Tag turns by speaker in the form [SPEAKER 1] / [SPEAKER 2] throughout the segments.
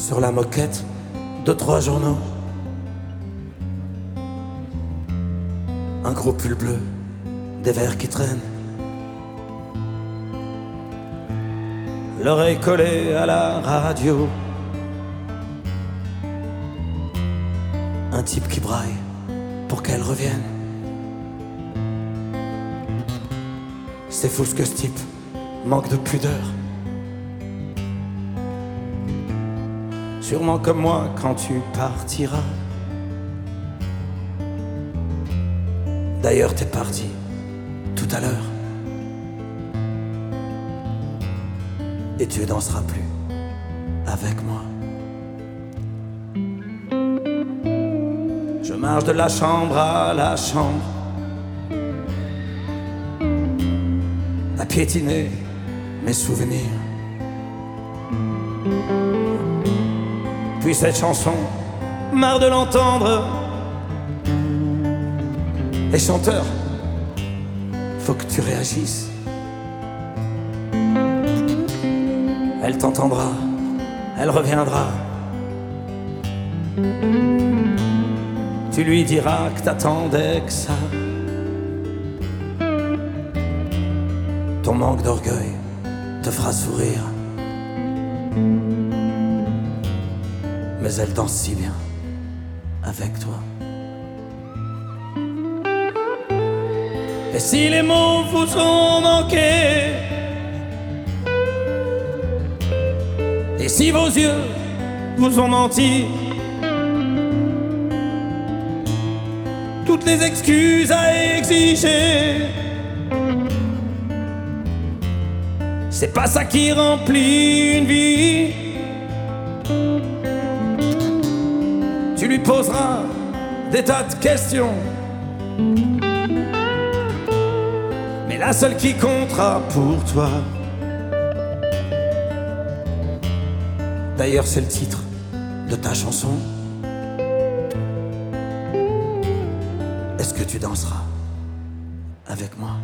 [SPEAKER 1] sur la moquette de 3 journaux. Un gros pull bleu, des verres qui traînent, l'oreille collée à la radio. Un type qui braille pour qu'elle revienne. C'est fou ce que ce type manque de pudeur. Sûrement comme moi quand tu partiras. D'ailleurs t'es parti tout à l'heure. Et tu danseras plus avec moi. Je marche de la chambre à la chambre, à piétiner mes souvenirs. Puis cette chanson, marre de l'entendre. Et chanteur, faut que tu réagisses. Elle t'entendra, elle reviendra. Tu lui diras que t'attendais que ça. Ton manque d'orgueil te fera sourire. Mais elle danse si bien avec toi. Et si les mots vous ont manqué, et si vos yeux vous ont menti, toutes les excuses à exiger, c'est pas ça qui remplit une vie. Tu lui poseras des tas de questions, mais la seule qui comptera pour toi, d'ailleurs c'est le titre de ta chanson. Est-ce que tu danseras avec moi?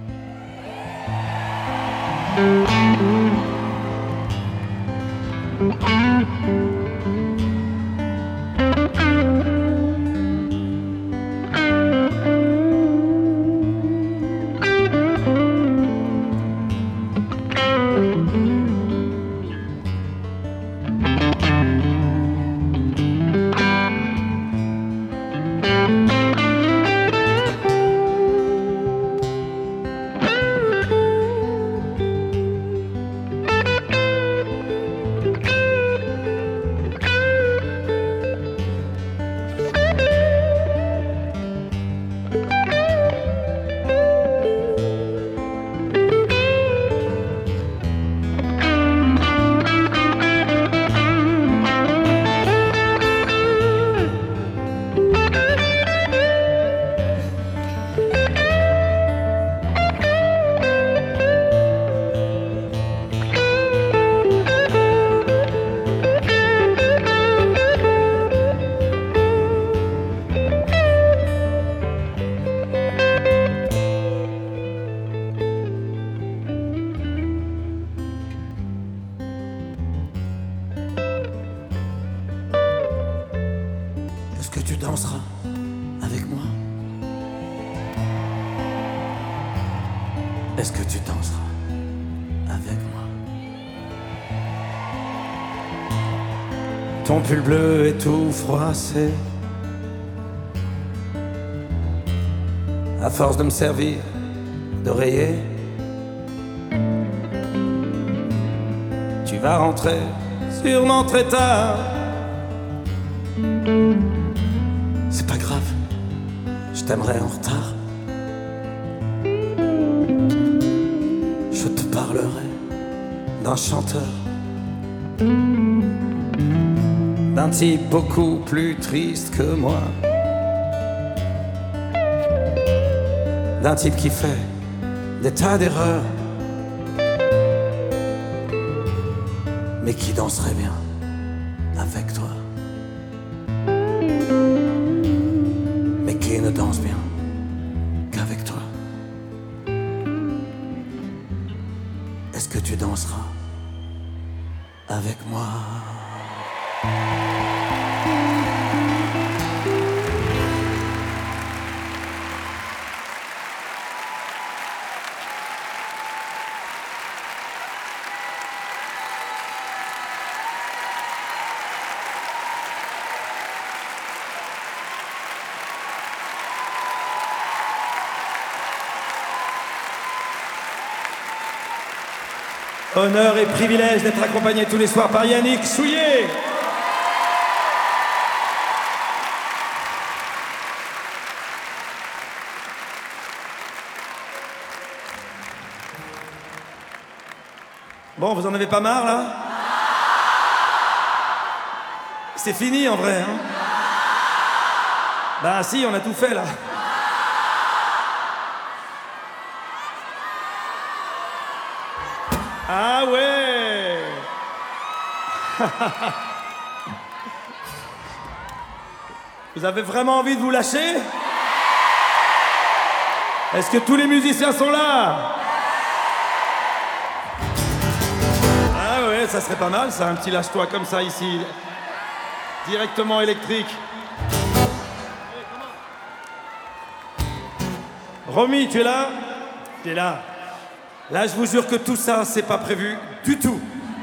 [SPEAKER 1] Est-ce que tu danseras avec moi? Est-ce que tu danseras avec moi? Ton pull bleu est tout froissé, à force de me servir d'oreiller. Tu vas rentrer sûrement très tard. C'est pas grave, je t'aimerai en retard. Je te parlerai d'un chanteur, d'un type beaucoup plus triste que moi, d'un type qui fait des tas d'erreurs, mais qui danserait bien avec toi. Mais qui ne danse bien qu'avec toi. Est-ce que tu danseras avec moi? Honneur et privilège d'être accompagné tous les soirs par Yannick Souillet. Bon, vous en avez pas marre, là? C'est fini, en vrai, hein? Bah si, on a tout fait, là. Ah ouais. Vous avez vraiment envie de vous lâcher? Est-ce que tous les musiciens sont là? Ah ouais, ça serait pas mal, ça, un petit lâche-toi comme ça ici. Directement électrique. Romy, tu es là? Tu es là. Là, je vous jure que tout ça, c'est pas prévu du tout.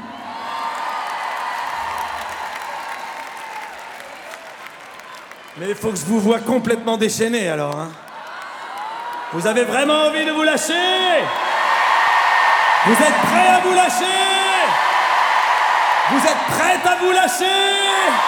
[SPEAKER 1] Mais il faut que je vous voie complètement déchaîné, alors. Hein. Vous avez vraiment envie de vous lâcher? Vous êtes prêts à vous lâcher? Vous êtes prêtes à vous lâcher?